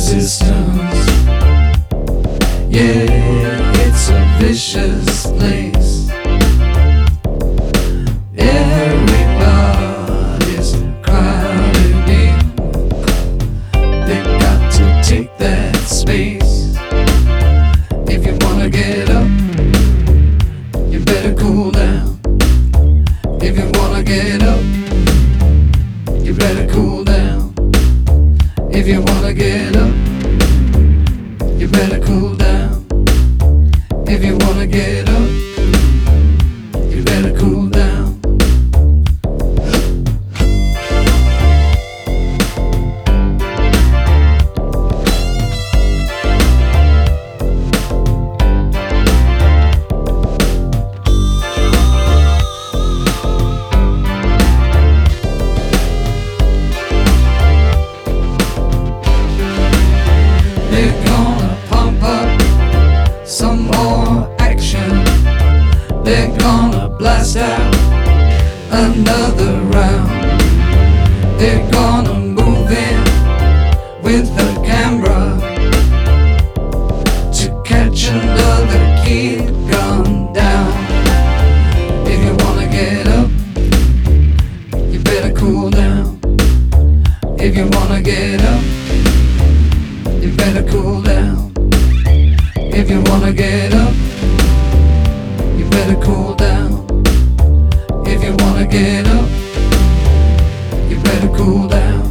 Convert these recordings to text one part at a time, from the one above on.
resistance. Yeah, it's a vicious place. Everybody's crowded in. They got to take that space. If you wanna get up, you better cool down. If you wanna get up, you better cool down. If you wanna get up, you better cool down. If you wanna get up, you better cool down. They're gonna pump up some more action. They're gonna blast out another round. They're gonna move in with the camera to catch another kid gun down. If you wanna get up, you better cool down. If you wanna get up, you better cool down. If you wanna get up, you better cool down. If you wanna get up, you better cool down.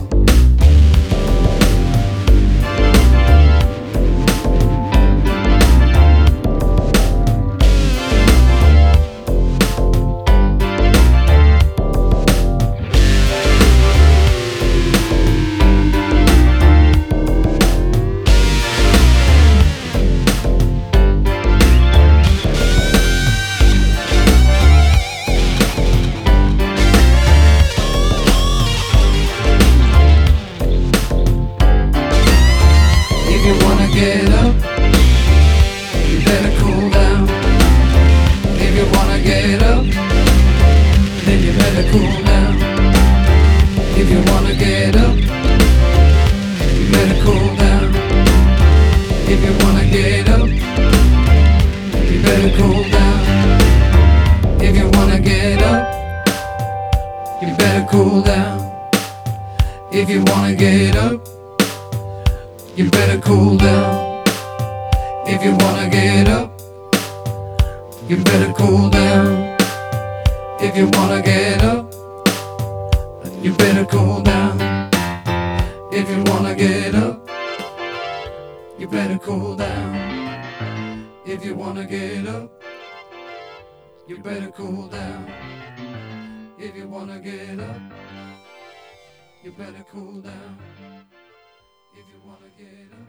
If you wanna get up, you better cool down. If you wanna get up, then you better cool down. If you wanna get up, you better cool down. If you wanna get up, you better cool down. If you wanna get up, you better cool down. If you wanna get up, you better cool down. If you wanna get up, you better cool down. If you wanna get up, you better cool down. If you wanna get up, you better cool down. If you wanna get up, you better cool down. If you wanna get up, you better cool down. If you wanna get up.